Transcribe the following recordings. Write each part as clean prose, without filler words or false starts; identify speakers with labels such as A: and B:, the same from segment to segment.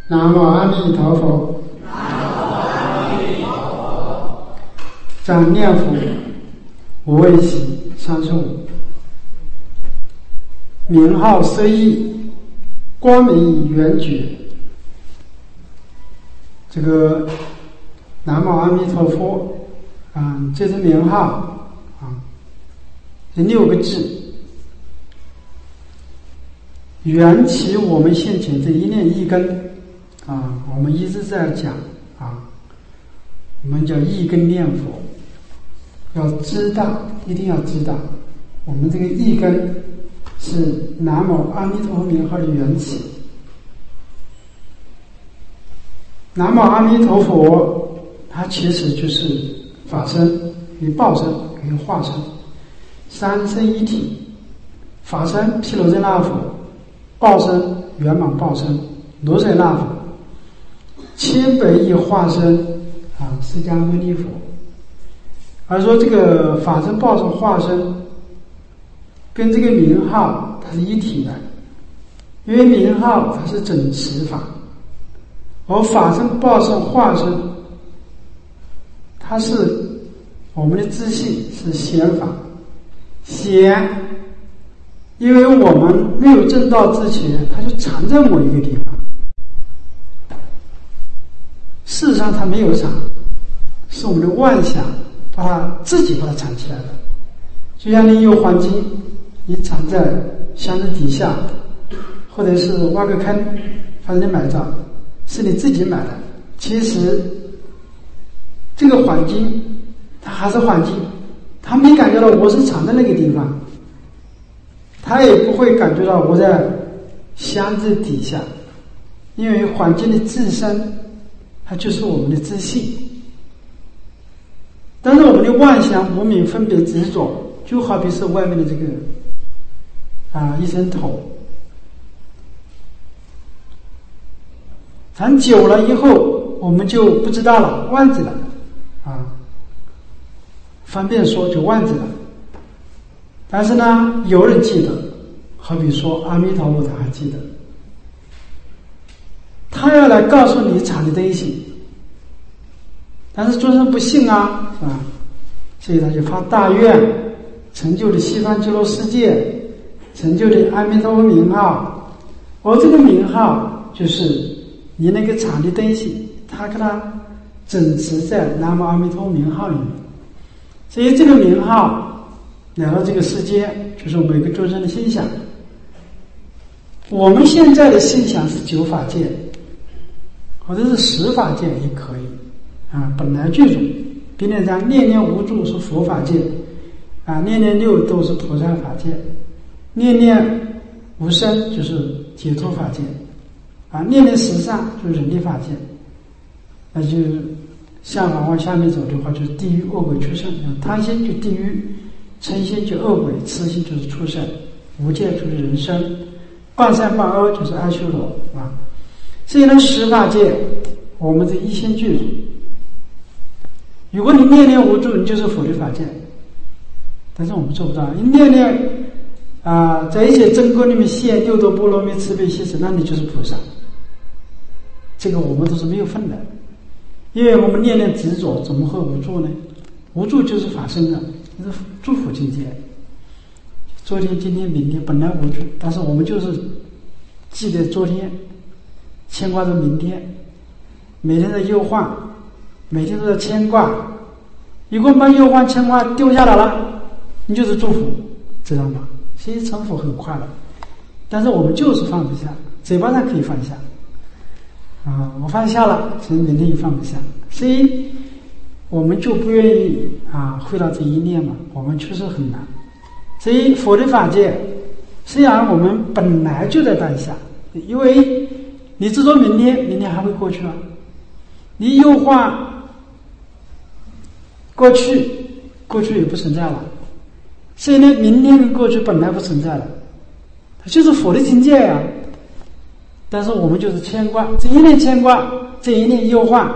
A: 南无阿弥陀佛。长念佛，无畏喜35。名号色义，光明圆觉。这个南无阿弥陀佛这是名号这6个字，缘起我们现前这一念一根我们一直在讲我们叫一根念佛，要知道，一定要知道，我们这个一根是南无阿弥陀佛名号的缘起。南无阿弥陀佛，它其实就是法身与报身与化身三身一体。法身毗卢遮那佛，报身圆满报身罗舍那佛，千百亿化身释迦牟尼佛。而说这个法身报身化身跟这个名号它是一体的，因为名号它是整持法，而法身报身化身它是我们的自信，是显法。显因为我们没有证道之前，它就藏在某一个地方，事实上它没有藏，是我们的妄想自己把它藏起来了。就像你有黄金，你藏在箱子底下，或者是挖个坑放在你埋葬，是你自己买的。其实这个黄金它还是黄金，它没感觉到我是藏在那个地方，它也不会感觉到我在箱子底下，因为黄金的自身它就是我们的自信。但是我们的妄想无明分别执着，就好比是外面的这个一层头，藏久了以后我们就不知道了，忘记了方便说就忘记了。但是呢有人记得，好比说阿弥陀佛他还记得，他要来告诉你藏的东西，但是众生不信是吧？所以他就发大愿，成就了西方极乐世界，成就了阿弥陀佛名号。而这个名号就是你那个藏的东西，他给它整持在南无阿弥陀佛名号里面。所以这个名号来到这个世界，就是我们每个众生的心想。我们现在的心想是9法界，或者是10法界也可以本来具足。比如讲念念无住是佛法界念念6都是菩萨法界，念念无生就是解脱法界念念十善就是人力法界。那就向往下面走的话，就是地狱恶鬼畜生。贪心就地狱，嗔心就恶鬼，痴心就是畜生，无戒就是人生，半善半恶就是阿修罗所以呢10法界我们这一心具足。如果你念念无住，你就是佛的法界，但是我们做不到。你念念在一些真观里面现六度波罗蜜慈悲喜舍，那你就是菩萨。这个我们都是没有分的，因为我们念念执着，怎么会无住呢？无住就是法身的，就是诸佛境界。昨天、今天、明天本来无住，但是我们就是记得昨天，牵挂着明天，每天在忧患，每天都在牵挂。如果把忧患牵挂丢下来了，你就是祝福，知道吗？所以成佛很快乐，但是我们就是放不下，嘴巴上可以放下我放下了，其实明天也放不下，所以我们就不愿意回到这一念嘛，我们确实很难。所以佛的法界虽然我们本来就在当下，因为你执着明天，明天还会过去你忧患过去，过去也不存在了，所以呢明天跟过去本来不存在了，它就是佛的境界但是我们就是牵挂，这一念牵挂，这一念忧患，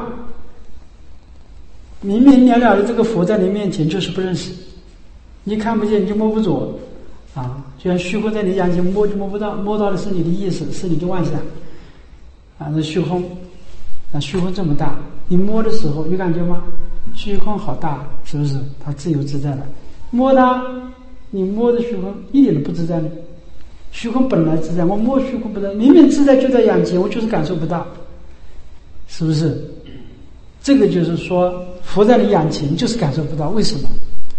A: 明明了了的这个佛在你面前就是不认识，你看不见，你就摸不着就像虚空在你眼前摸就摸不到，摸到的是你的意识，是你的妄想那虚空，虚空这么大，你摸的时候有感觉吗？虚空好大，是不是？它自由自在的。摸它，你摸的虚空一点都不自在呢。虚空本来自在，我摸虚空不自在，明明自在就在眼前，我就是感受不到，是不是？这个就是说，佛在你眼前就是感受不到，为什么？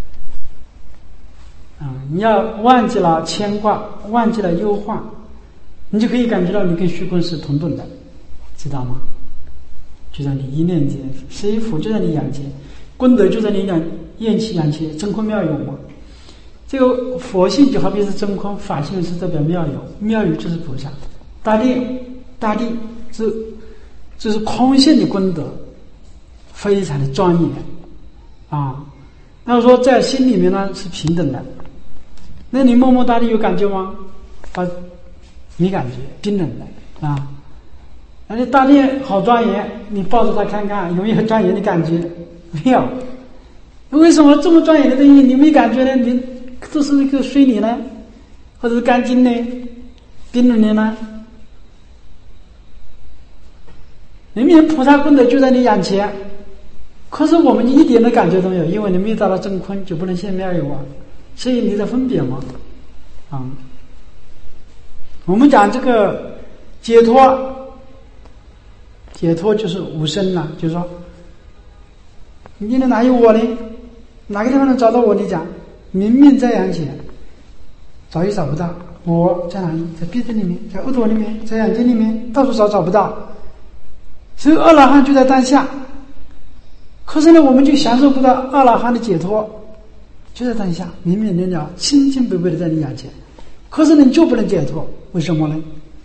A: 你要忘记了牵挂，忘记了忧患，你就可以感觉到你跟虚空是同等的，知道吗？就在你一念间，谁佛就在你眼前，功德就在你眼前，真空妙有嘛。这个佛性就好比是真空，法性是代表妙有，妙有就是菩萨。大地这是空性的功德，非常的庄严啊。那说在心里面呢是平等的，那你摸摸大地有感觉吗？没感觉，平等的啊。那你大地好庄严，你抱着它看看，有没有庄严的感觉？没有。为什么这么庄严的东西你没感觉呢？你这是一个水泥呢，或者是干净呢，冰冷的呢？明明菩萨功德就在你眼前，可是我们一点的感觉都没有，因为你没有达到真空，就不能现妙有啊。所以你在分别嘛，我们讲这个解脱就是无生了，就是说，你哪有我呢？哪个地方能找到我？你讲，明明在眼前，找也找不到。我在哪里？在鼻子里面，在耳朵里面，在眼睛里面，到处找不到。所以阿罗汉就在当下。可是呢，我们就享受不到阿罗汉的解脱，就在当下，明明了了，清清白白的在你眼前。可是呢，你就不能解脱，为什么呢？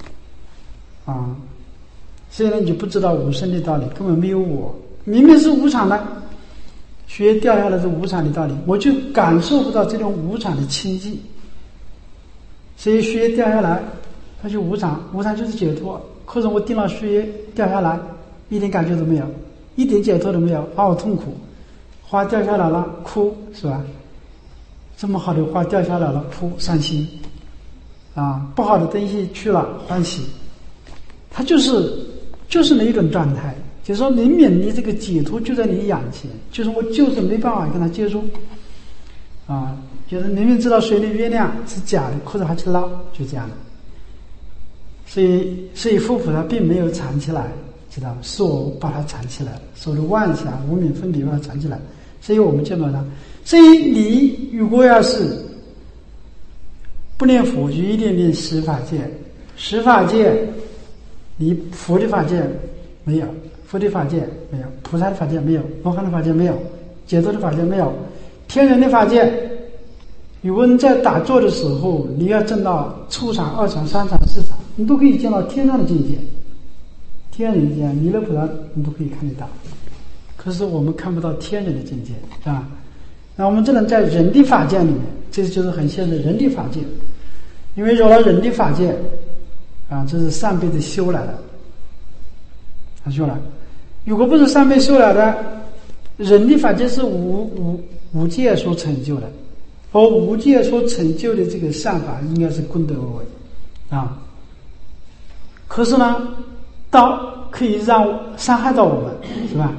A: 所以呢，你就不知道无生的道理，根本没有我，明明是无常的，雪掉下来是无常的道理，我就感受不到这种无常的清净。所以雪掉下来，它就无常，无常就是解脱。可是我盯了雪掉下来，一点感觉都没有，一点解脱都没有，好痛苦。花掉下来了，哭，是吧？这么好的花掉下来了，哭，伤心。不好的东西去了，欢喜。它就是那一种状态，就是说明明你这个解脱就在你眼前，就是我就是没办法跟它接触就是明明知道水里月亮是假的，可是还去捞，就这样的。所以佛菩萨并没有藏起来，知道吗？是我把它藏起来了，所有的妄想无明分别把它藏起来，所以我们见到它。所以你如果要是不念佛，就一定念十法界。十法界你佛的法界没有，佛的法界没有，菩萨的法界没有，罗汉的法界没有，解脱的法界没有，天人的法界。语文在打坐的时候，你要证到初禅、二禅、三禅、四禅，你都可以见到天上的境界，天人间、弥勒菩萨你都可以看得到。可是我们看不到天人的境界，是吧？那我们只能在人的法界里面，这就是很现实的人的法界。因为有了人的法界这是上辈子修来的，他修来。如果不是上辈修来的，人的法界是无界所成就的，而无界所成就的这个善法，应该是功德无为可是呢，可以让伤害到我们，是吧？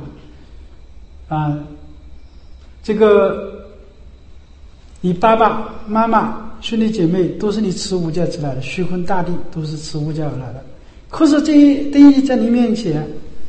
A: 这个你爸爸妈妈兄弟姐妹都是你持无界之来的，虚空大地都是持无界而来的。可是这些东西在你面前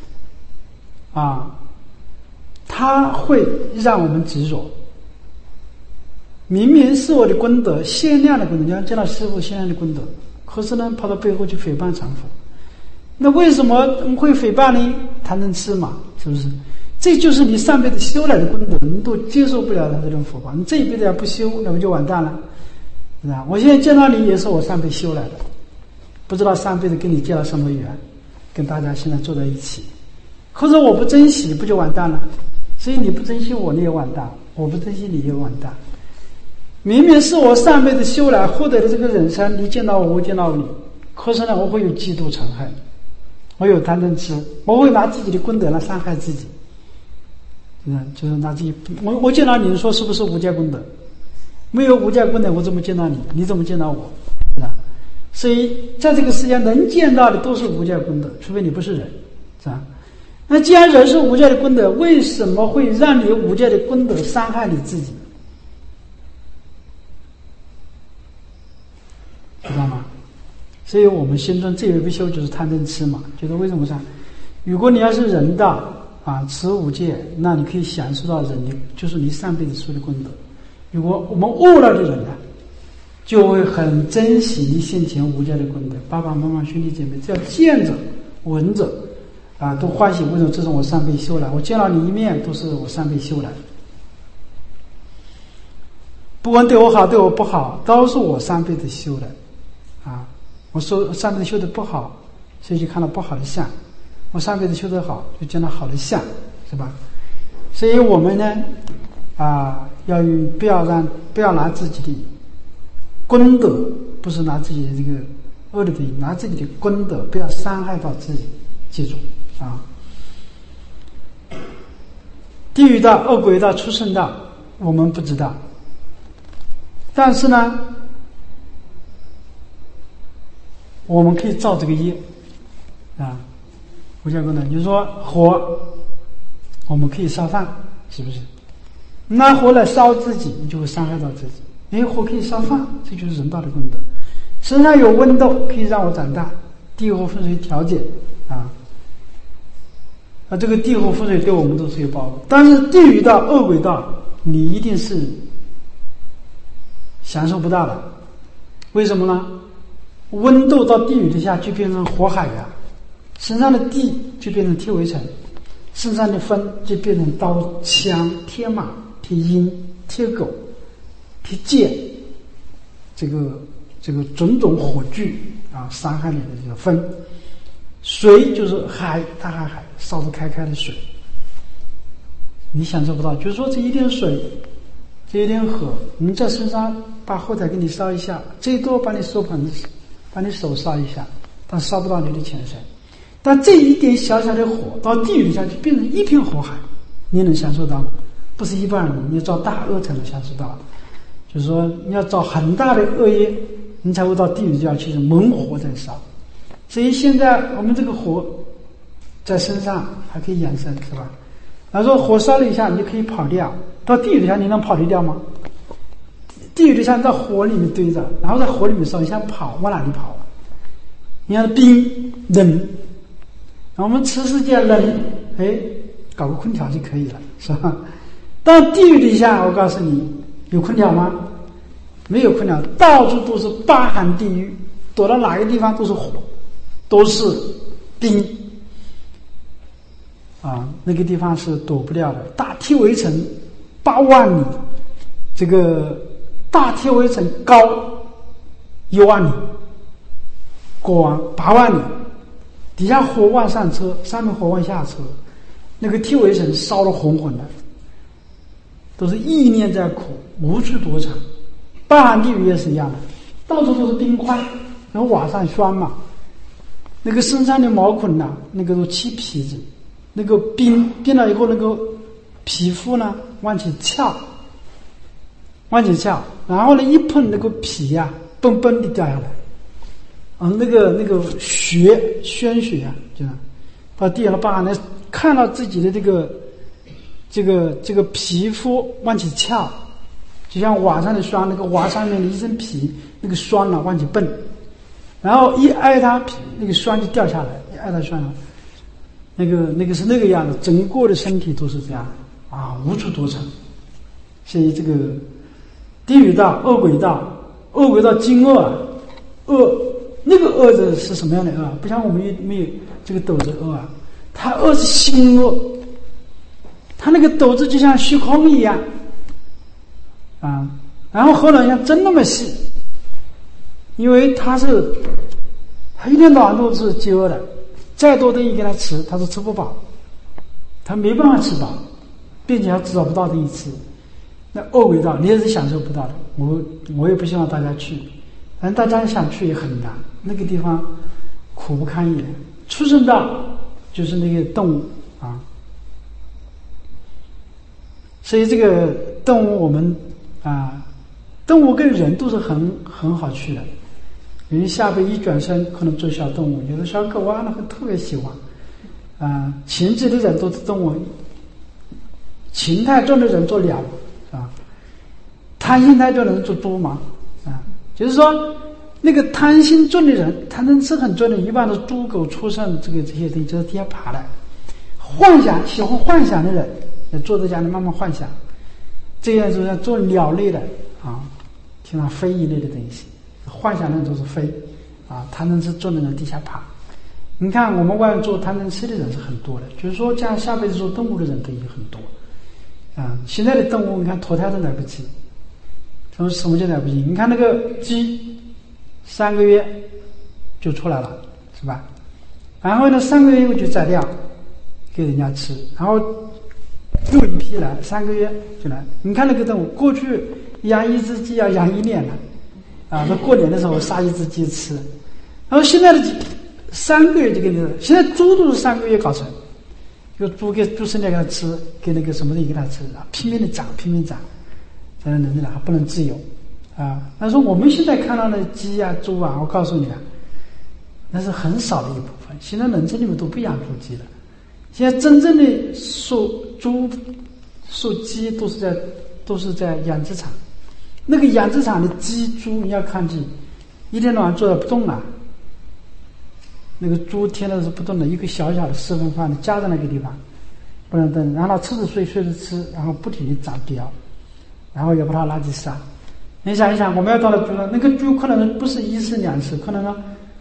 A: 它会让我们执着。明明是我的功德，限量的功德，你要见到师父限量的功德，可是呢，跑到背后去诽谤传佛。那为什么会诽谤呢？贪嗔痴嘛，是不是？这就是你上辈子修来的功德，你都接受不了他这种佛法，你这一辈子要不修，那不就完蛋了？是吧？我现在见到你也是我上辈子修来的，不知道上辈子跟你结了什么缘，跟大家现在坐在一起。可是我不珍惜，不就完蛋了？所以你不珍惜我，你也完蛋；我不珍惜你，也完蛋。明明是我上辈子修来获得的这个人生，你见到我，我见到你，可是呢，我会有嫉妒嗔恨，我有贪嗔痴，我会拿自己的功德来伤害自己。就是拿自己，我见到你说是不是无界功德？没有无界功德，我怎么见到你？你怎么见到我？是吧？ 所以在这个世界能见到的都是无界功德，除非你不是人，是吧？那既然人是无界的功德，为什么会让你无界的功德伤害你自己？知道吗？所以我们心中最有一不修就是贪嗔痴嘛，就是为什么说，如果你要是人道啊，持五戒，那你可以享受到人的，就是你上辈子修的功德。如果我们恶了的人呢，就会很珍惜你先前无界的功德。爸爸妈妈兄弟姐妹，只要见着闻着啊，都欢喜。为什么？这是我上辈修来，我见到你一面都是我上辈修来。不管对我好对我不好，都是我上辈子修的啊。我说上辈子修的不好，所以就看到不好的相；我上辈子修的好，就见到好的相，是吧？所以我们呢，不要拿自己的功德，不是拿自己的这个恶的，拿自己的功德，不要伤害到自己，记住啊。地狱道、恶鬼道、畜生道，我们不知道，但是呢，我们可以造这个业啊。无界功德，就是说火，我们可以烧饭，是不是？拿火来烧自己，你就会伤害到自己。因为火可以烧饭，这就是人道的功德。身上有温度，可以让我长大，地火风水调节啊。这个地火风水对我们都是有保护。但是地狱道、恶鬼道，你一定是享受不到的。为什么呢？温度到地狱底下就变成火海呀，身上的地就变成铁围城，身上的风就变成刀枪、铁马、铁鹰、铁狗、铁剑，这个种种火炬啊，伤害你的这个风。水就是海，大海烧得开开的水，你享受不到。就是说这一点水，这一点火，你在身上把火柴给你烧一下，最多把你手烧一下，但烧不到你的全身。但这一点小小的火到地狱底下就变成一片火海，你能享受到吗？不是一般人，你要造大恶才能享受到。就是说你要造很大的恶业，你才会到地狱底下去猛火在烧。所以现在我们这个火在身上还可以养生，是吧？然后说火烧了一下你就可以跑掉，到地狱底下你能跑得掉吗？地狱底下在火里面堆着，然后在火里面烧，你想跑往哪里跑啊？你看冰冷，我们吃世界冷，搞个空调就可以了，是吧？到地狱底下，我告诉你，有空调吗？没有空调，到处都是八寒地狱，躲到哪个地方都是火，都是冰啊，那个地方是躲不掉的。大铁围城8万里，这个大铁围城高1万里，过完8万里，底下火往上车，上面火往下车，那个铁围城烧得红红的，都是意念在苦，无处躲藏。八寒地狱也是一样的，到处都是冰块，然后瓦上霜嘛，那个身上的毛孔呐，那个都起皮子，那个冰了以后，那个皮肤呢往起翘，然后呢一碰那个皮呀，嘣嘣的掉下来，那个鲜血啊，就到地上把呢看到自己的这个皮肤往起翘，就像瓦上的霜，那个瓦上面的一层皮，那个霜呢往起蹦，然后一挨它，那个霜就掉下来，一挨它霜了，那个是那个样子，整个的身体都是这样啊，无处躲藏。所以这个地狱道、恶鬼道惊恶啊，恶那个恶的是什么样的恶？不像我们没有这个斗子恶啊，它恶是心恶，它那个斗子就像虚空一样啊，然后后来像针那么细，因为他一天到晚都是饥饿的，再多东西给他吃，他是吃不饱，他没办法吃饱，并且还找不到东西吃。那恶鬼道你也是享受不到的，我也不希望大家去，反正大家想去也很难，那个地方苦不堪言。畜生道就是那个动物啊，所以这个动物我们动物跟人都是很好去的。 因为下辈一转身可能做小动物，有的小狗啊，那会特别喜欢。情志的人都是动物，情太重的人做鸟啊，贪心太重的人做猪嘛就是说那个贪心重的人，贪嗔痴很重的人，一般都是猪狗畜生这些东西就是底下爬的。幻想喜欢幻想的人，坐在家里慢慢幻想，这样就像做鸟类的经常飞一类的东西，幻想的人都是飞贪嗔痴重的人地下爬。你看我们外面做贪嗔痴的人是很多的，就是说这样下辈子做动物的人都也很多现在的动物你看脱胎都来不及，什么就来不及？你看那个鸡3个月就出来了，是吧？然后呢3个月以后就宰掉给人家吃，然后又一批来3个月就来。你看那个动物，过去养一只鸡要养1年了那过年的时候杀一只鸡吃，然后现在的鸡3个月就给你，现在猪都是3个月搞成，就猪给猪生下给它吃，给那个什么东西给它吃拼命的长，才能人还不能自由但是我们现在看到的鸡猪我告诉你那是很少的一部分，现在农村里面都不养猪鸡了。现在真正的属猪属鸡都是在养殖场，那个养殖场的鸡猪你要看见一天到晚坐着不动了，那个猪天天是不动的，一个小小的4分饭的夹在那个地方不能动，然后它吃着睡，睡着吃，然后不停地长膘，然后也不它垃圾杀。你想一想，我们要到了猪了，那个猪可能不是1次2次，可能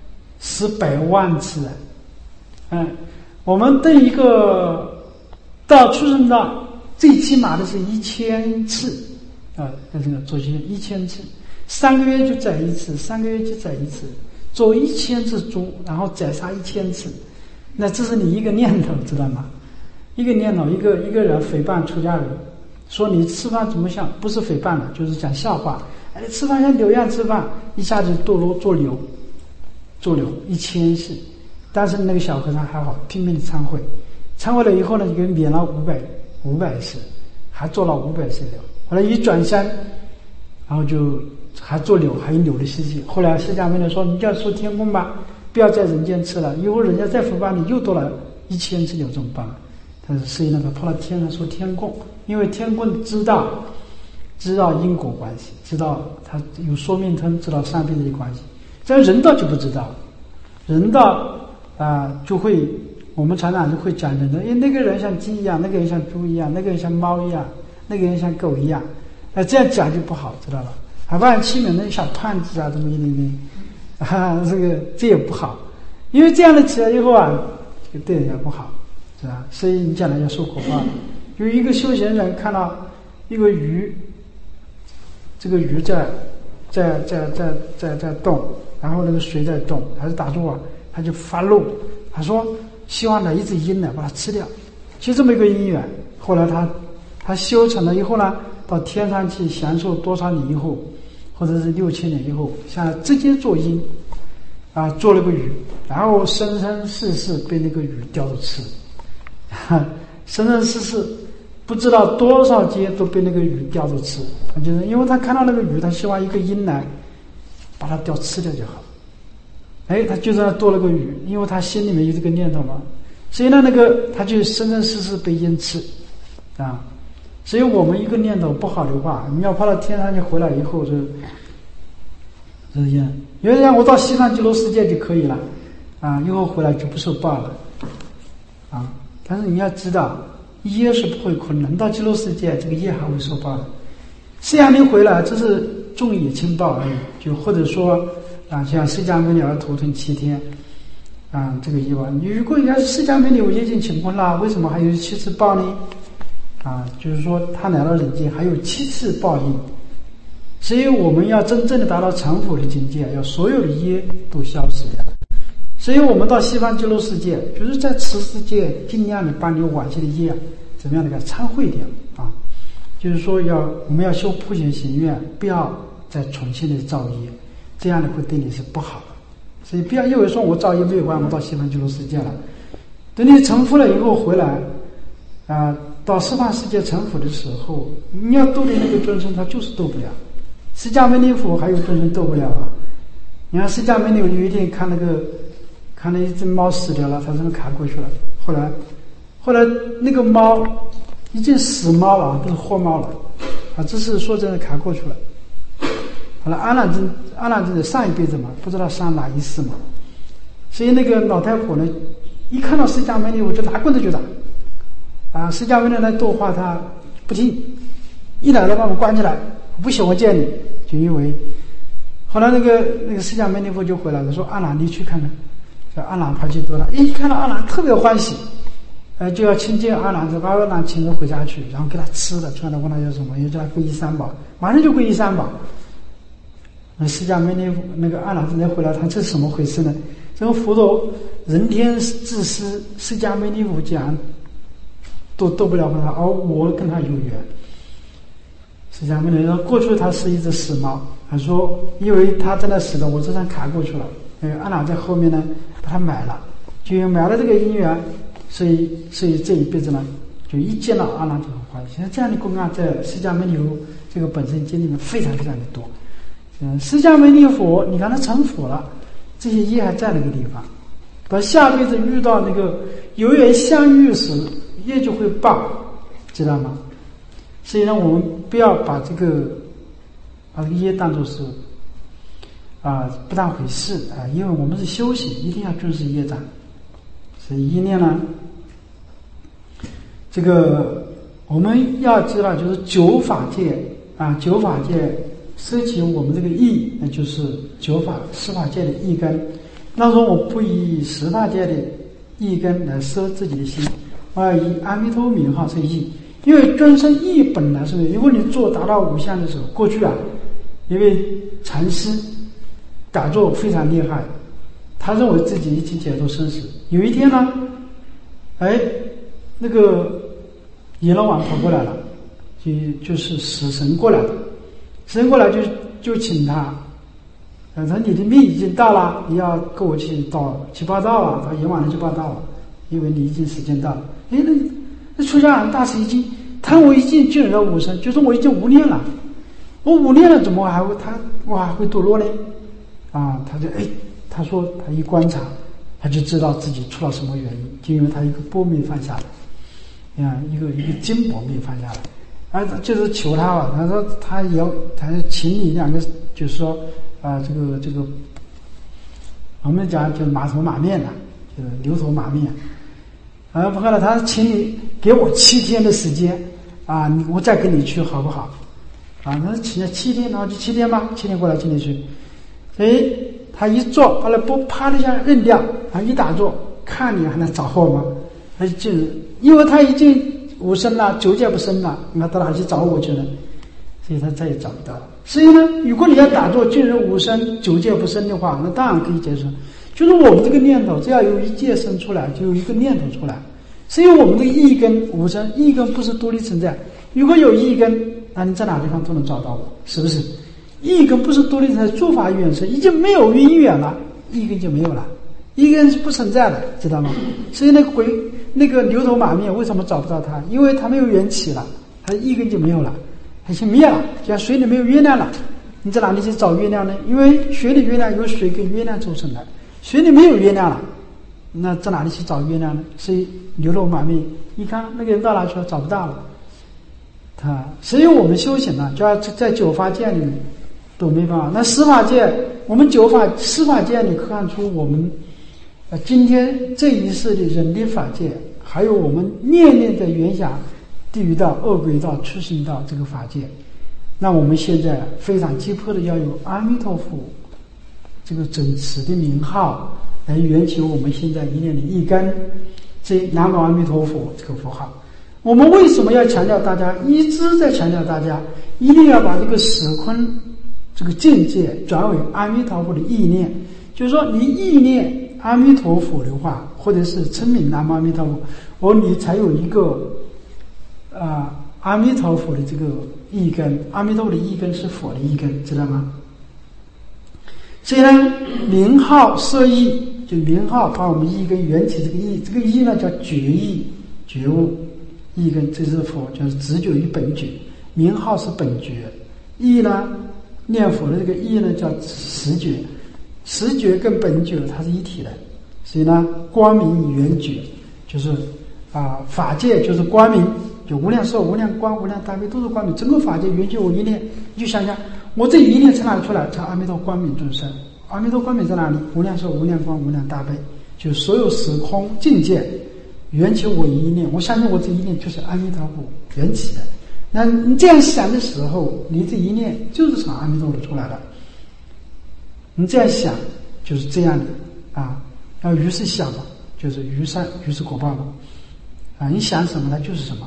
A: 10百万次我们对一个到出生到最起码的是1000次这个做1000次，3个月就宰一次，3个月就宰一次，做1000次猪，然后宰杀1000次，那这是你一个念头，知道吗？一个念头，一个人诽谤出家人，说你吃饭怎么像，不是诽谤的，就是讲笑话。吃饭像牛一样吃饭，一下子堕落做牛1000次。但是那个小和尚还好，拼命的忏悔了以后呢，就给免了500次，还做了500次牛。后来一转身，然后就还做牛，还有牛的事情。后来释迦牟尼说：“你就要说天宫吧，不要在人间吃了，以后人家再诽谤你，又多了1000次牛怎么办？”但是所以呢，他跑到天上说天供，因为天供知道因果关系，知道他有说命通，知道善变的关系。这人道就不知道，人道就会我们常常就会讲人的，那个人像鸡一样，那个人像猪一样，那个人像猫一样，那个人像狗一样，这样讲就不好，知道吧？还把人欺负那小胖子这么一点点这也不好，因为这样的起来以后就对人家不好，是吧？所以你将来要受苦报。有一个修行人看到一个鱼，这个鱼在动，然后那个水在动，还是打住他就发怒，他说希望呢一只鹰呢把它吃掉，就这么一个因缘。后来他修成了以后呢，到天上去享受多少年以后，或者是6000年以后，像直接做鹰做了个鱼，然后生生世世被那个鱼叼着吃，生生世世不知道多少劫都被那个鱼叼着吃。就是因为他看到那个鱼，他希望一个鹰来把它叼吃掉就好。他就在那多了个鱼，因为他心里面有这个念头嘛，所以呢他就生生世世被鹰吃所以我们一个念头不好的话，你要跑到天上去回来以后是这样。有人讲我到西方极乐世界就可以了以后回来就不受报了但是你要知道，业是不会空，能到极乐世界，这个业还会受报的。释迦牟尼回来，这是众业轻报而已，就或者说像释迦牟尼要头疼7天这个业报。你如果应该是释迦牟尼有业尽情空了，为什么还有7次报呢？就是说他来到人间还有7次报应。所以我们要真正的达到成佛的境界，要所有的业都消失掉。所以我们到西方极乐世界，就是在此世界尽量的把你往昔的业怎么样的给它忏悔掉就是说我们要修普贤行愿，不要再重新的造业，这样的会对你是不好的。所以不要以为说我造业没有关系，我到西方极乐世界了，等你成佛了以后回来到十方世界成佛的时候，你要度的那个众生他就是度不了。释迦牟尼佛还有众生度不了你看释迦牟尼有一天看了一只猫死掉了，他这么卡过去了。后来那个猫已经死猫了，不是活猫了啊，这是说真的卡过去了。好了，阿难尊者上一辈子嘛，不知道上哪一世嘛，所以那个老太婆呢，一看到释迦牟尼佛就拿棍子就打啊！释迦牟尼来度化他不听，一来了把我关起来，不喜欢见你，就因为后来那个释迦牟尼佛就回来了，说阿难你去看看。阿难跑去多了，一看到阿难特别欢喜，就要亲近阿难，把阿难请着回家去，然后给他吃的，穿的问他要什么，又叫他皈依三宝，马上就皈依三宝。那释迦牟尼那个阿难尊者回来，他这是什么回事呢？这个佛陀人天自私，释迦牟尼佛讲都斗不了他，而我跟他有缘。释迦牟尼说，过去他是一只死猫，他说因为他在那死了，我这上卡过去了。阿难在后面呢，把他买了，就买了这个因缘，所以这一辈子呢，就一见到阿难就很欢喜。像这样的公案在释迦牟尼佛这个本身经里面非常非常的多。释迦牟尼佛，你看他成佛了，这些业还在那个地方，到下辈子遇到那个有缘相遇时，业就会报，知道吗？所以呢，我们不要把这个业当作是不当回事啊，因为我们是修行，一定要遵守业障。所以一念呢，这个我们要知道，就是九法界九法界摄取我们这个意，那就是十法界的意根。那说我不以十法界的意根来摄自己的心，而以阿弥陀名号摄意。因为尊称意本来是，如果你达到无相的时候，过去因为禅师打坐非常厉害，他认为自己已经解脱生死。有一天呢，那个阎罗王跑过来了，就是死神过来的，死神过来就请他，说你的命已经到了，你要跟我去报道到阎王去报道了，因为你已经时间到了。那出家人大师我已经进入了无生，就是我已经无念了，我无念了，怎么还会堕落呢？他说他一观察，他就知道自己出了什么原因，就因为他一个波灭放下来，一个金箔没放下来，就是求他他说他请你两个，就是说这个，我们讲就马头马面就是牛头马面，后来他请你给我7天的时间我再跟你去好不好？那请了7天，然后就7天吧，7天过来请你去。他一坐，把那钵啪的一下扔掉，一打坐，看你还能找我吗？因为他已经无生了，九界不生了，那到哪去找我去了？所以他再也找不到了。所以呢，如果你要打坐进入无生，九界不生的话，那当然可以接受。就是我们这个念头，只要有一界生出来，就有一个念头出来。所以我们这个意根无生，意根不是独立存在。如果有意根，那你在哪地方都能找到我，是不是？意根不是独立存在，诸法缘生，已经没有因缘了，意根就没有了，意根是不存在的，知道吗？所以那个牛头马面为什么找不到它？因为它没有缘起了，它的意根就没有了，它已经灭了。就像水里没有月亮了，你在哪里去找月亮呢？因为水里月亮由水跟月亮组成的，水里没有月亮了，那在哪里去找月亮呢？所以牛头马面，你看那个人到哪去了？找不到了。所以我们修行就要在九法界里面都没办法。那十法界，我们十法界里看出我们今天这一世的人力法界，还有我们念念的缘想地狱道、恶鬼道、畜生道这个法界，那我们现在非常急迫的要有阿弥陀佛这个真实的名号来圆求我们现在一念的一根，这南无阿弥陀佛这个佛号。我们为什么要强调大家，一直在强调大家一定要把这个时空这个境界转为阿弥陀佛的意念，就是说你意念阿弥陀佛的话，或者是称名南无阿弥陀佛，你才有一个阿弥陀佛的这个意根。阿弥陀佛的意根是佛的意根，知道吗？所以呢，名号摄意，就名号把我们意根缘起这个意，这个意呢叫觉意，觉悟。意根这是佛，就是直觉与本觉，名号是本觉，意呢念佛的这个意呢叫实觉， 实觉跟本觉它是一体的，所以呢，光明圆觉就是法界就是光明，就无量寿、无量光、无量大悲都是光明，整个法界圆觉我一念，你就想想，我这一念从哪里出来？从阿弥陀光明众生。阿弥陀光明在哪里？无量寿、无量光、无量大悲，就所有时空境界缘起我一念，我相信我这一念就是阿弥陀佛缘起的。那你这样想的时候，你这一念就是从阿弥陀佛出来的。你这样想就是这样的要于是想嘛，就是于善于是果报嘛你想什么呢就是什么。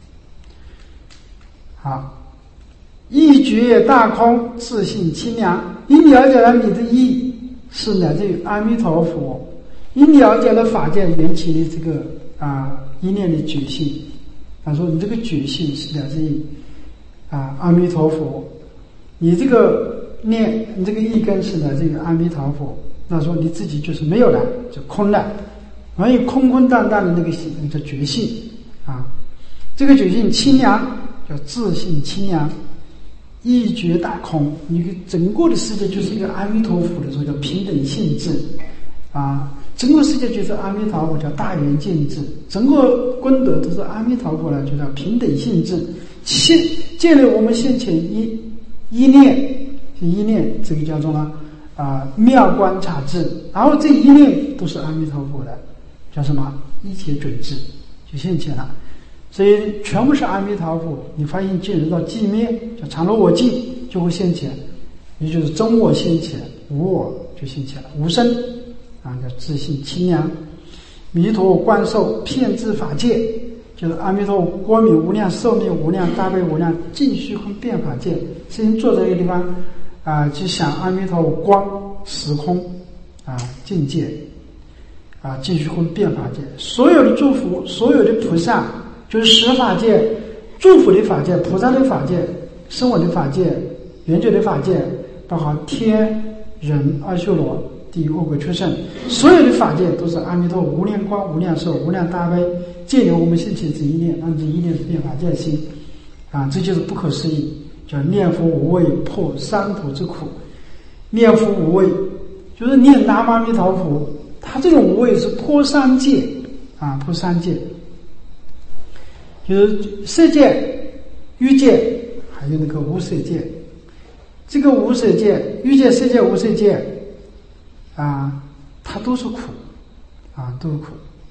A: 好，意觉大空，自性清凉。你了解了你的意是来自于阿弥陀佛，你了解了法界缘起的这个一念的觉性，他说你这个觉性是来自于阿弥陀佛，你这个念你这个意根是来自于阿弥陀佛，那说你自己就是没有了，就空了，所以空空荡荡的那个叫觉性这个觉性清凉，叫自性清凉。一觉大空，你整个的世界就是一个阿弥陀佛的这个平等性质整个世界就是阿弥陀佛叫大圆见智，整个功德都是阿弥陀佛呢，就叫平等性质。建立我们先前一念，这个叫做妙观察智，然后这一念都是阿弥陀佛的，叫什么一切准智，就现前了。所以全部是阿弥陀佛，你发现进入到寂灭，叫常罗我净，就会现前，也就是真我现前，无我就现前了，无生叫自性清凉。弥陀观受遍知法界，就是阿弥陀光明无量寿命无量大悲无量尽虚空遍法界。所以坐在一个地方去想阿弥陀光时空境界尽虚空遍法界，所有的祝福，所有的菩萨，就是十法界、祝福的法界、菩萨的法界、声闻的法界、缘觉的法界，包含天人阿修罗地狱恶鬼畜生，所有的法界都是阿弥陀无量光无量寿无量大悲借由我们现前这一念，让这一念是变法界心这就是不可思议，叫念佛无畏破三途之苦。念佛无畏就是念南无阿弥陀佛，他这种无畏是破三界破三界，就是色界、欲界，还有那个无色界。这个无色界、欲界、色界、无色界它都是苦都是苦。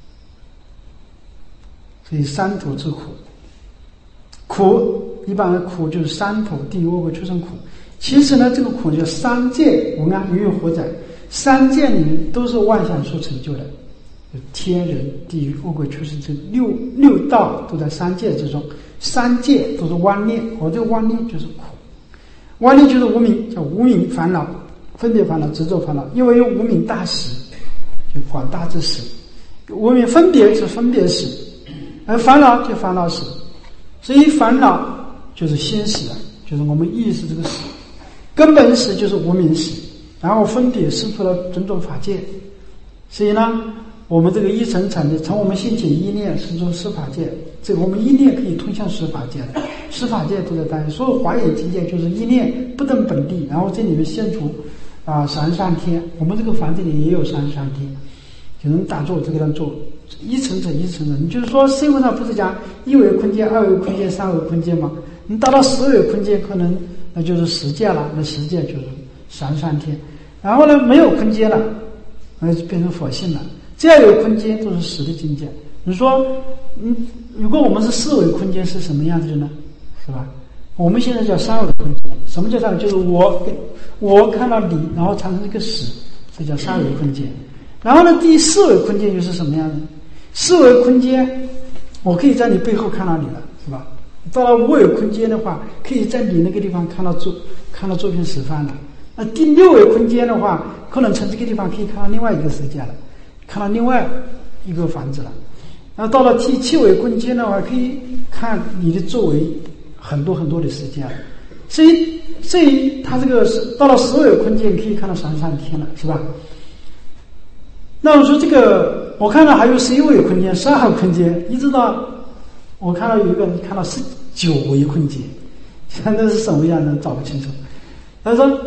A: 所以三途之苦，苦一般的苦就是三途地狱恶鬼畜生苦。其实呢，这个苦叫三界无安，云火灾。三界里面都是万象所成就的，天人地狱恶鬼畜生这六道都在三界之中。三界都是妄念，我这个妄念就是苦，妄念就是无明，叫无明烦恼、分别烦恼、执着烦恼。因为有无明大识，就广大之识；无明分别是分别识，而烦恼就烦恼识。所以烦恼就是心识，就是我们意识这个识。根本识就是无明识，然后分别识出了种种法界。所以呢，我们这个一层层的从我们先前一念生出十法界，这个我们一念可以通向十法界的，十法界都在当中。所有华严境界就是一念不登本地，然后这里面现出三上天。我们这个房子里也有三上天，就能打坐这个样做，一层层一层层。你就是说社会上不是讲一维空间、二维空间、三维空间吗？你达到10维空间，可能那就是10界了，那10界就是三上天。然后呢，没有空间了，那就变成佛性了。只要有空间，都是实的境界。你说，如果我们是4维空间是什么样子的呢？是吧？我们现在叫3维空间。什么叫3维？就是我看到你，然后产生一个实，这叫3维空间。然后呢，第4维空间又是什么样子？4维空间，我可以在你背后看到你了，是吧？到了5维空间的话，可以在你那个地方看到作品示范了。那第6维空间的话，可能从这个地方可以看到另外一个世界了，看到另外一个房子了。然后到了第7维空间的话，可以看你的周围很多很多的世界了。所以它这个到了10维空间，可以看到三上天了，是吧？那我说这个，我看到还有11维空间、12维空间，一直到我看到有一个人看到19维空间，现在是什么样的找不清楚。他说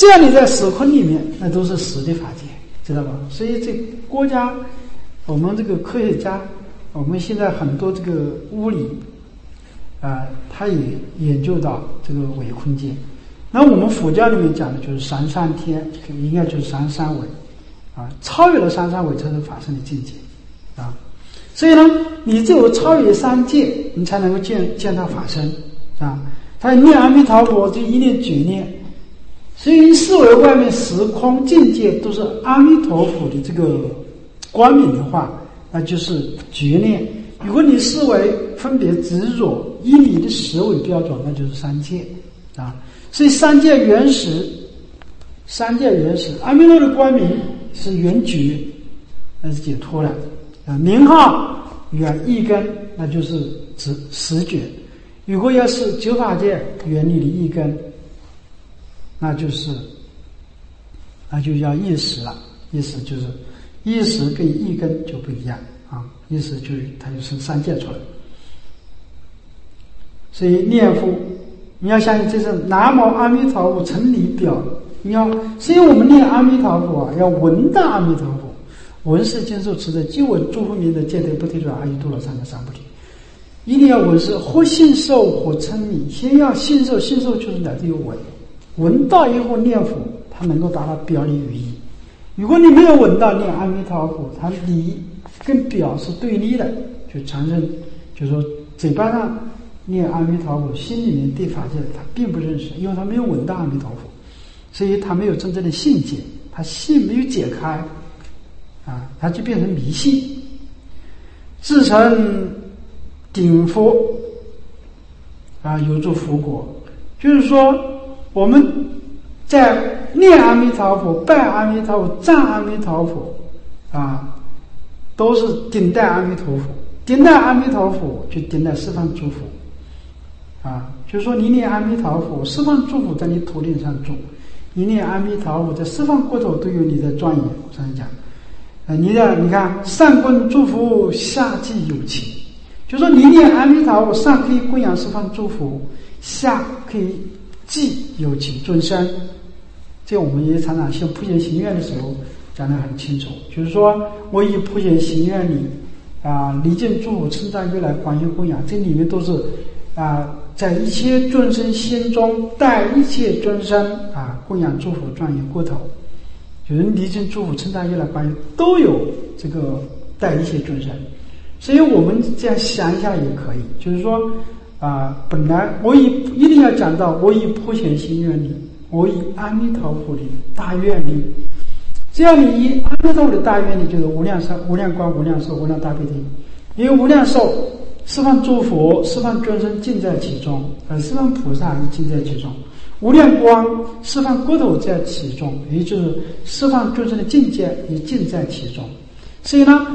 A: 这样你在时空里面，那都是实的法界，知道吧？所以这国家，我们这个科学家，我们现在很多这个物理他也研究到这个伪空间。那我们佛教里面讲的就是三三天，应该就是三三伪超越了三三伪才是法身的境界所以呢，你只有超越三界，你才能够见到法身他念阿弥陀佛就一念觉念，所以视为外面时空境界都是阿弥陀佛的这个光明的话，那就是觉念。如果你视为分别执着，以你的识为标准，那就是三界所以三界原始，阿弥陀的光明是圆觉，那是解脱了名号远一根，那就是实觉。如果要是九法界远离的一根，那就叫意识了。意识就是意识跟一根就不一样意识它就是三界出来。所以念佛你要相信这是南无阿弥陀佛成理表，所以我们念阿弥陀佛要闻到阿弥陀佛，闻是经受持的即闻诸佛名的戒得不退转阿耨多罗三藐三菩提。一定要闻是或信受或称名，先要信受，信受就是来自于闻，闻到以后念佛，它能够达到表里语义。如果你没有闻到念阿弥陀佛，它理跟表是对立的，就产生就是说嘴巴上念阿弥陀佛，心里面对法界他并不认识，因为他没有闻到阿弥陀佛，所以他没有真正的信解，他信没有解开他就变成迷信，自成顶佛有助佛国。就是说我们在念阿弥陀佛、拜阿弥陀佛、赞阿弥陀佛都是顶戴阿弥陀佛。顶戴阿弥陀佛就顶戴十方诸佛就是说你念阿弥陀佛，十方诸佛在你头顶上住，你念阿弥陀佛在十方国土都有你的庄严。我上次讲你看上供诸佛，下济有情，就是说你念阿弥陀佛，上可以供养十方诸佛，下可以济有情众生。这我们也常常修普贤行愿的时候讲得很清楚，就是说我以普贤行愿力离尽诸佛称赞如来广修供养，这里面都是在一切众生心中带一切众生供养诸佛庄严国土，就是离尽诸佛称赞如来广修都有这个带一切众生。所以我们这样想一下也可以，就是说本来我一定要讲到我以普贤行愿力，我以阿弥陀佛的大愿力，只要你以阿弥陀佛的大愿力，就是无量寿、无量光、无量寿、无量大悲体。因为无量寿十方诸佛、十方众生尽在其中，十方菩萨也尽在其中；无量光十方国土在其中，也就是十方众生的境界也尽在其中。所以呢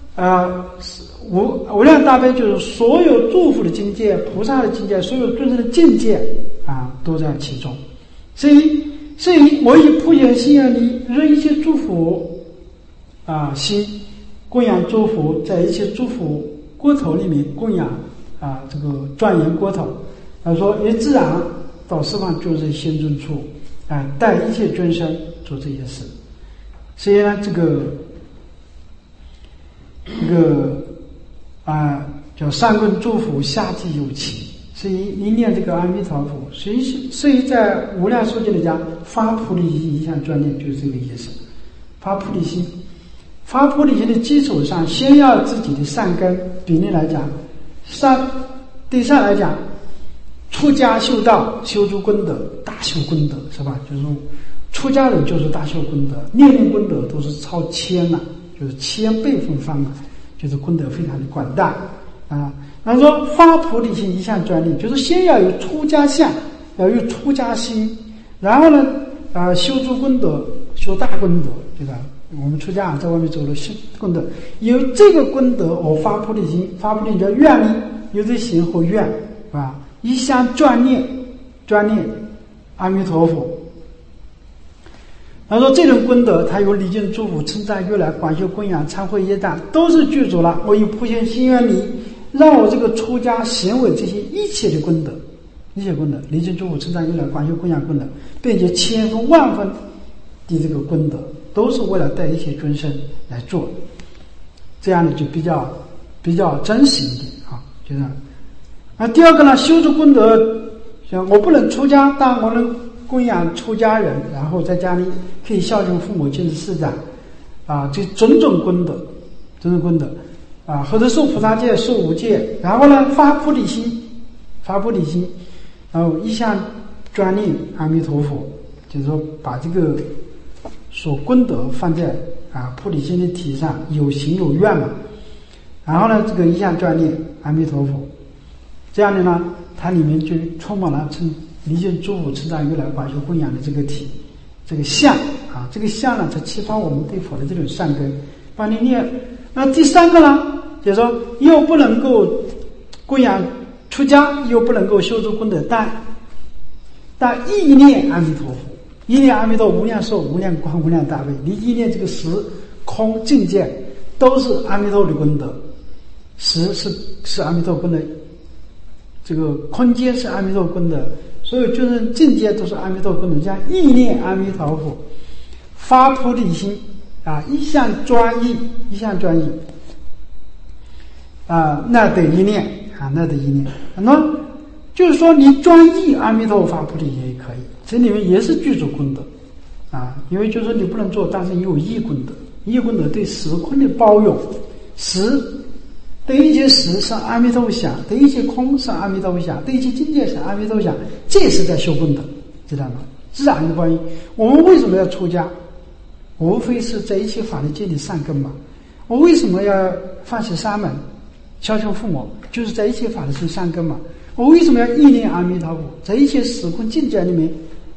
A: 无量大悲就是所有诸佛的境界、菩萨的境界、所有众生的境界都在其中。所以我以普贤行愿力，任一切诸佛心供养诸佛，在一切诸佛国土里面供养这个庄严国土。他说也自然到十方众生心中处带一切众生做这些事。所以呢这个叫上供诸佛，下济有情。所以你念这个阿弥陀佛，所以在无量寿经里讲发菩提心一向专念，就是这个意思。发菩提心，发菩提心的基础上，先要自己的善根。比例来讲，对善来讲，出家修道，修诸功德，大修功德，是吧？就是说出家人就是大修功德，念功德都是超千就是1000倍奉放就是功德非常的广大然后说发菩提心一向专念，就是先要有出家相，要有出家心，然后呢修诸功德，修大功德，对吧？我们出家在外面走了修功德，有这个功德我发菩提心，发菩提心叫愿力，有这行和愿一向专念阿弥陀佛。他说这种功德他有礼敬诸佛、称赞如来、广修供养、忏悔业障，都是具足了。我以普贤行愿力，让我这个出家行为这些一切的功德一切功德，离境诸佛称赞如来广修供养功德，并且千分万分的这个功德，都是为了带一切众生来做，这样呢就比较真实一点啊，就这样。第二个呢，修持功德，像我不能出家，但我能供养出家人，然后在家里可以孝敬父母、敬事师长，这种种功德，或者受菩萨戒、受无戒，然后呢发菩提心，然后一向专念阿弥陀佛，就是说把这个所功德放在菩提心的体上，有行有愿嘛。然后呢，这个一向专念阿弥陀佛，这样的呢，它里面就充满了离境诸佛称赞如来广修供养的这个体，这个相这个相呢，才启发我们对佛的这种善根，帮你念。那第三个呢，就是说又不能够供养出家，又不能够修诸功德，但意念阿弥陀佛，意念阿弥陀无量寿、无量光、无量大悲，你意念这个时空境界都是阿弥陀的功德，时是阿弥陀功德，这个空间是阿弥陀功德，所有就是境界都是阿弥陀功德，这样意念阿弥陀佛，发菩提心一向专一，那得一念那么就是说你专一阿弥陀佛发菩提也可以，这里面也是具足功德因为就是说你不能做，但是你有义功德，义功德对时空的包容，时对一切时是阿弥陀佛想，对一切空是阿弥陀佛想，对一切境界是阿弥陀佛想，这也是在修功德，知道吗？自然的关系。我们为什么要出家？无非是在一切法律界的善根嘛。我为什么要放弃沙门、孝敬父母？就是在一切法律是善根嘛。我为什么要意念阿弥陀佛？在一切时空境界里面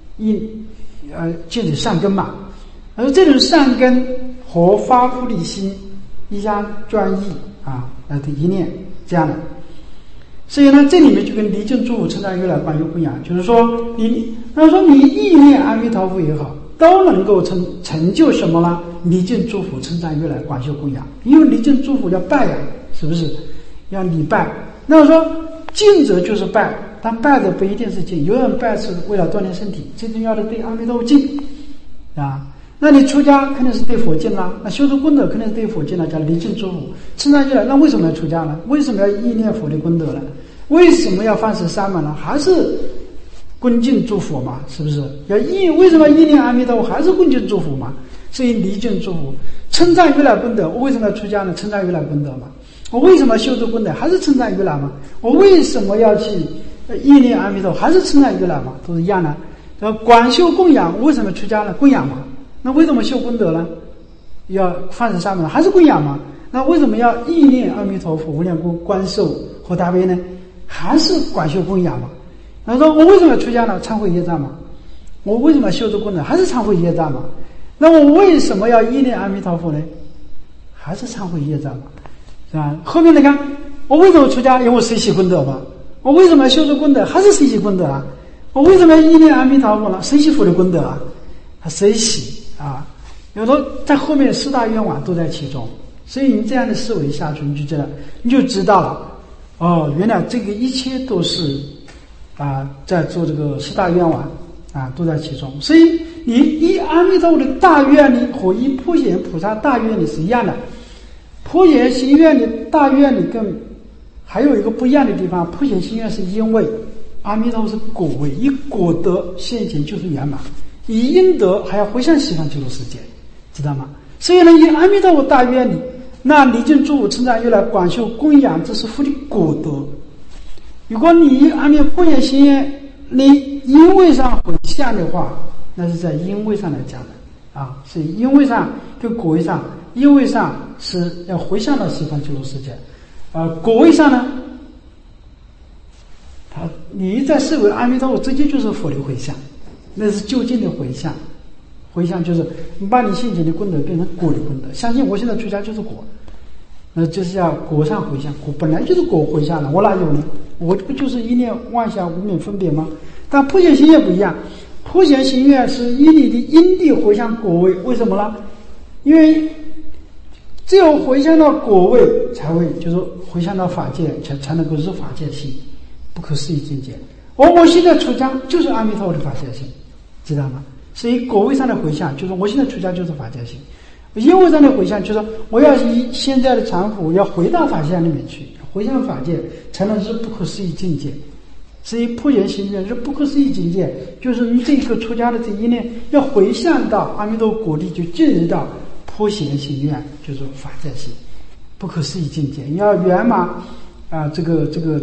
A: 建立善根嘛。而这种善根和发菩提心一向专一来的一念这样的。所以呢，这里面就跟离境诸佛称赞如来广修供养，就是说你意念阿弥陀佛也好，都能够成就什么呢？离境诸佛称赞如来广修供养，因为离境诸佛要拜是不是？要礼拜。那么说敬者就是拜，但拜的不一定是敬，有人拜是为了锻炼身体，最重要的对阿弥陀佛敬那你出家肯定是对佛敬啦，那修持功德肯定是对佛敬啦，叫离境诸佛称赞如来。那为什么要出家呢？为什么要意念佛的功德呢？为什么要放持沙门呢？还是恭敬诸佛嘛，是不是？为什么意念阿弥陀佛？还是恭敬诸佛嘛。所以离境诸佛称赞如来功德。我为什么要出家呢？称赞如来功德嘛。我为什么要修持功德？还是称赞如来嘛。我为什么要去意念阿弥陀佛？还是称赞如来嘛，都是一样的。广修供养，为什么出家呢？供养嘛。那为什么修功德呢？要放持沙门，还是供养嘛。那为什么要意念阿弥陀佛无量光寿和大悲呢？还是广修供养嘛。然后说我为什么要出家呢？忏悔业障嘛。我为什么要修持功德？还是忏悔业障嘛。那我为什么要意念阿弥陀佛呢？还是忏悔业障嘛，是吧？后面你看我为什么出家？因为我随喜功德嘛。我为什么要修持功德？还是随喜功德啊。我为什么要意念阿弥陀佛呢？随喜佛的功德啊，他随喜有的在后面四大愿望都在其中。所以你这样的思维下去，你就知道了原来这个一切都是在做这个四大愿望都在其中。所以你依阿弥陀佛的大愿力和依普贤菩萨大愿力是一样的。普贤行愿的大愿力跟还有一个不一样的地方，普贤行愿是因为阿弥陀佛是果位，以果德现前就是圆满，以因德还要回向西方极乐世界，知道吗？所以呢，以阿弥陀佛大愿力，那离境诸佛称赞如来广修供养，这是福的果德。如果你以阿弥陀佛普贤行愿你因位上回向的话，那是在因位上来讲的是因位上跟果位上，因位上是要回向到西方极乐世界果位上呢，你在视为阿弥陀佛直接就是佛的回向，那是就近的回向。回向就是你把你现前的功德变成果的功德，相信我现在出家就是果，那就是要果上回向，果本来就是果回向了，我哪有呢？我不就是一念妄想无明分别吗？但普贤行愿不一样，普贤行愿是以你的因地回向果位。为什么呢？因为只有回向到果位，才会就是回向到法界，才能够入法界心，不可思议境界。 我现在出家就是阿弥陀佛的法界性，知道吗？所以果位上的回向就是我现在出家就是法界性，因位上的回向就是我要以现在的禅法要回到法界里面去，回向法界才能是不可思议境界。所以普贤行愿是不可思议境界，就是你这个出家的这一念要回向到阿弥陀果地，就进入到普贤行愿，就是法界性，不可思议境界。你要圆满这个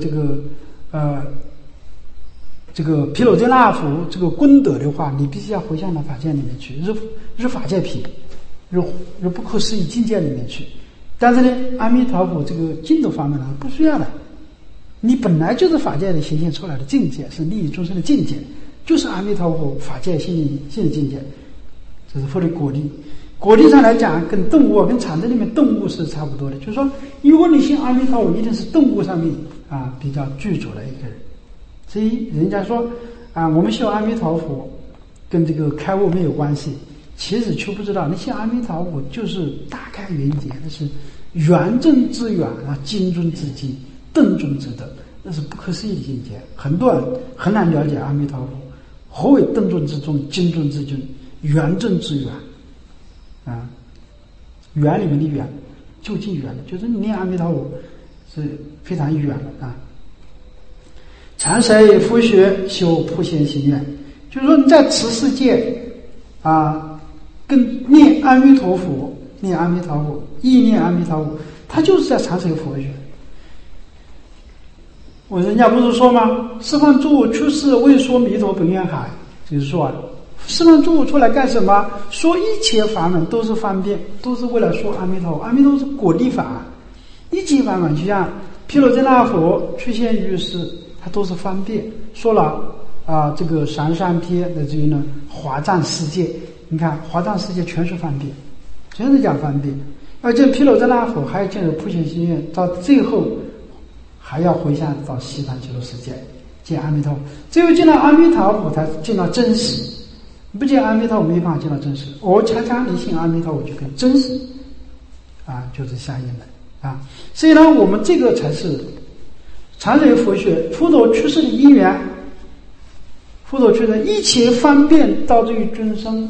A: 毗卢遮那佛这个功德的话，你必须要回向到法界里面去，入法界品，入不可思议境界里面去。但是呢，阿弥陀佛这个净土方面呢不需要的，你本来就是法界的显现出来的境界，是利益众生的境界，就是阿弥陀佛法界性的境界，这是佛的果地。果地上来讲，跟动物跟禅宗里面动物是差不多的，就是说，如果你信阿弥陀佛，一定是动物上面比较具足的一个人。所以人家说我们信阿弥陀佛跟这个开悟没有关系，其实却不知道，你信阿弥陀佛就是大开圆解，那是圆正之圆精中之精，顿中之德，那是不可思议的境界。很多人很难了解阿弥陀佛何为顿中之中，精中之精，圆正之圆圆里面的圆，究竟圆的，就是你念阿弥陀佛是非常圆的禅谁佛学修普贤行愿，就是说你在此世界跟念阿弥陀佛，念阿弥陀佛，意念阿弥陀佛，他就是在禅谁佛学。人家不是说吗？十方诸物出世为说弥陀本愿海，就是说十方诸物出来干什么？说一切法门都是方便，都是为了说阿弥陀佛。阿弥陀佛是果地法，一切法门就像毗卢遮那佛出现于世，它都是方便。说了这个三善篇乃至于呢华藏世界，你看华藏世界全是方便，全是讲方便。而且毗卢遮那佛还要进入普贤行愿，到最后还要回向到西方极乐世界见阿弥陀佛。只有见到阿弥陀佛才见到真实，不见阿弥陀佛没办法见到真实。我常常离信阿弥陀佛就跟真实就是相应的所以呢，我们这个才是禅谁佛学，佛陀出世的因缘，佛陀出世一切方便导致于众生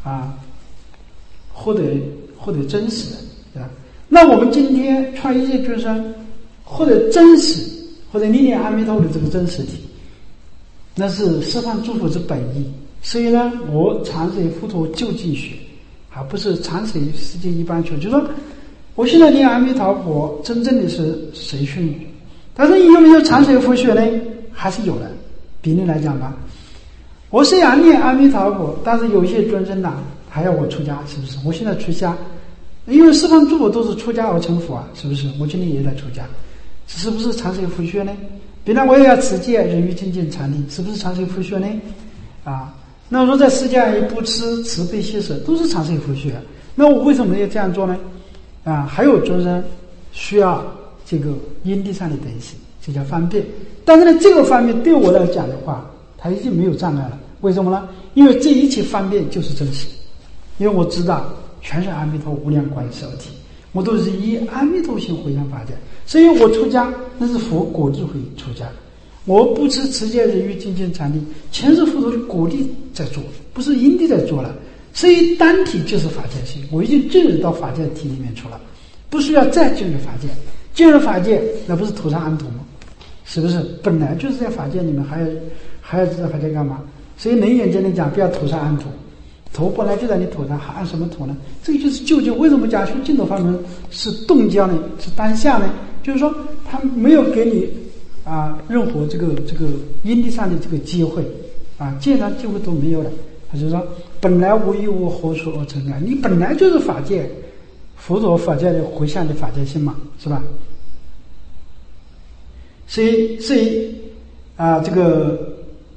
A: 获得真实的那我们今天传一切众生获得真实，或者历练阿弥陀佛的这个真实体，那是十方诸佛之本意。所以呢，我禅谁佛陀究竟学，不是禅谁世界一般学。就是说，我现在念阿弥陀佛，真正的是随顺语。但是有没有禅谁佛学呢？还是有的。比例来讲吧，我虽然念阿弥陀佛，但是有一些众生还要我出家，是不是？我现在出家，因为十方诸佛都是出家而成佛是不是？我今天也在出家，是不是禅谁佛学呢？比如我也要持戒、忍辱、精进、禅定，是不是禅谁佛学呢？那如果在世界上也不吃慈悲喜舍，都是禅谁佛学。那我为什么要这样做呢？还有众生需要这个因地上的东西，这叫方便。但是呢，这个方便对我来讲的话，它已经没有障碍了。为什么呢？因为这一切方便就是真实，因为我知道全是阿弥陀无量观世而体，我都是以阿弥陀心回向法界，所以我出家那是佛果智慧出家。我不吃持戒、忍辱、精进、禅定，全是佛陀的果地在做，不是因地在做了。所以单体就是法界性，我已经进入到法界体里面去了，不需要再进入法界。进入法界，那不是头上安头吗？是不是？本来就是在法界里面，还要在法界干嘛？所以《楞严经》里讲，不要头上安头，头本来就在你头上，还安什么头呢？这个就是究竟为什么讲修净土法门是动将呢？是当下呢？就是说，他没有给你任何这个因地上的这个机会见他机会都没有了。他就说，本来无一物，何处而成你本来就是法界，佛陀法界的回向的法界性嘛，是吧？所以这个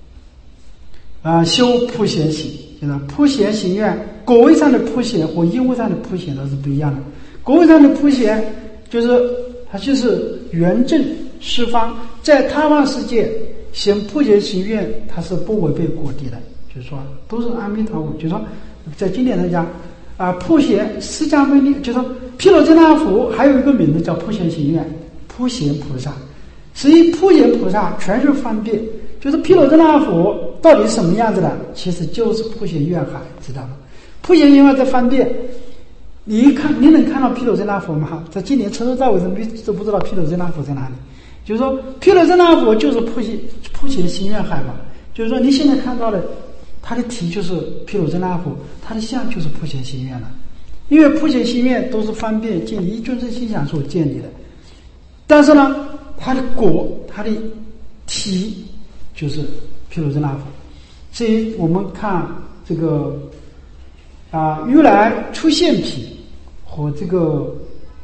A: 修普贤行，就是普贤行愿，果位上的普贤和因位上的普贤都是不一样的。果位上的普贤它就是圆正十方，在他方世界行普贤行愿，它是不违背果地的，就是说都是阿弥陀佛。就是说在经典上讲普贤释迦牟尼，就是说毗卢遮那佛还有一个名字叫普贤行愿，普贤菩萨。所以普贤菩萨全是方便， 就是毗卢遮那佛到底是什么样子的？其实就是普贤愿海，知道吗？普贤愿海在方便，你能看到毗卢遮那佛吗？在今年从头到尾你都不知道毗卢遮那佛在哪里。就是说毗卢遮那佛就是普贤行愿海嘛。就是说你现在看到的，他的体就是毗卢遮那佛，他的相就是普贤行愿了。因为普贤行愿都是方便建立依尊胜心想所建立的，但是呢，他的果，他的体就是毗卢遮那佛。所以我们看这个如来出现品和这个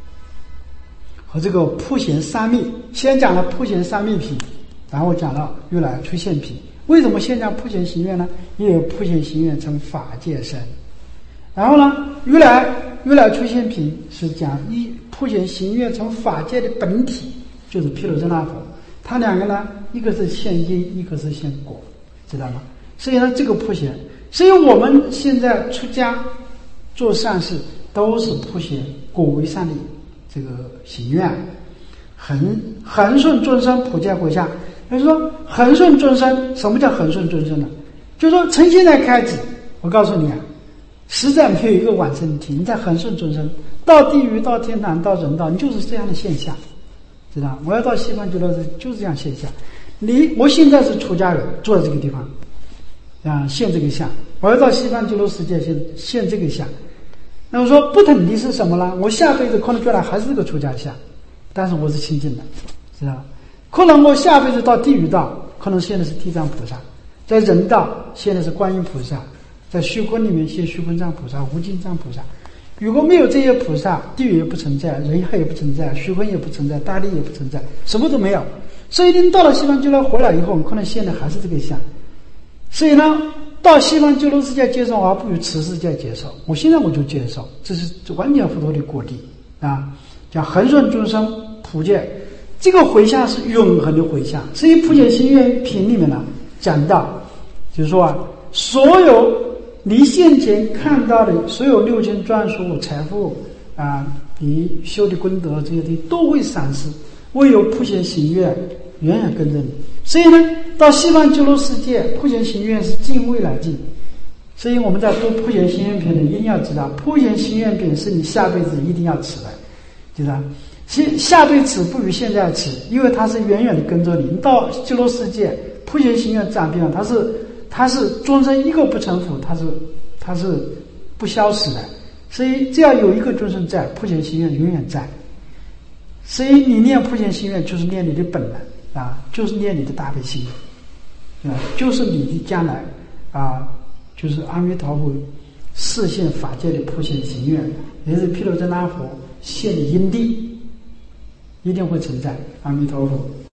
A: 普贤三密，先讲了普贤三密品，然后讲了如来出现品。为什么先讲普贤行愿呢？因为普贤行愿成法界身。然后呢，如来出现品是讲普贤行愿成法界的本体，就是毗卢遮那佛。它两个呢，一个是现因，一个是现果，知道吗？所以呢，这个普贤，所以我们现在出家做善事都是普贤果为善的这个行愿，恒顺众生普皆回向。就是说恒顺众生，什么叫恒顺众生呢？就是说从现在开始，我告诉你实在没有一个往生体，你在恒顺众生，到地狱，到天堂，到人道，你就是这样的现象，知道？我要到西方极乐世界就是这样现象。我现在是出家人，坐在这个地方现这个相，我要到西方极乐世界现这个相。那么说不同的是什么呢？我下辈子可能将来还是这个出家相，但是我是清净的，知道？可能我下辈子到地狱道，可能现在是地藏菩萨，在人道现在是观音菩萨，在虚空里面现虚空藏菩萨、无尽藏菩萨。如果没有这些菩萨，地狱也不存在，人海也不存在，虚空也不存在，大地也不存在，什么都没有。所以你到了西方极乐回来以后，可能现在还是这个相。所以呢，到西方极乐世界接受而不与此世界接受。我现在我就接受，这是完全佛陀的果地叫恒顺众生普界。这个回向是永恒的回向。所以普贤行愿品里面呢讲到，就是说所有你现前看到的所有6000专属财富你修的功德这些东西都会闪失，唯有普贤行愿远远跟着你。所以呢，到西方极乐世界，普贤行愿是尽未来尽。所以我们在读普贤行愿品的一定要知道，普贤行愿品是你下辈子一定要持的，知道？下辈子不与现在持，因为它是远远的跟着你。你到极乐世界，普贤行愿暂变了，它是终身一个不成佛，它是不消失的。所以只要有一个众生在，普贤行愿永远在。所以你念普贤行愿就是念你的本能就是念你的大悲心就是你的将来就是阿弥陀佛示现法界的普贤行愿，也是毗卢遮那佛现的因地，一定会存在。阿弥陀佛。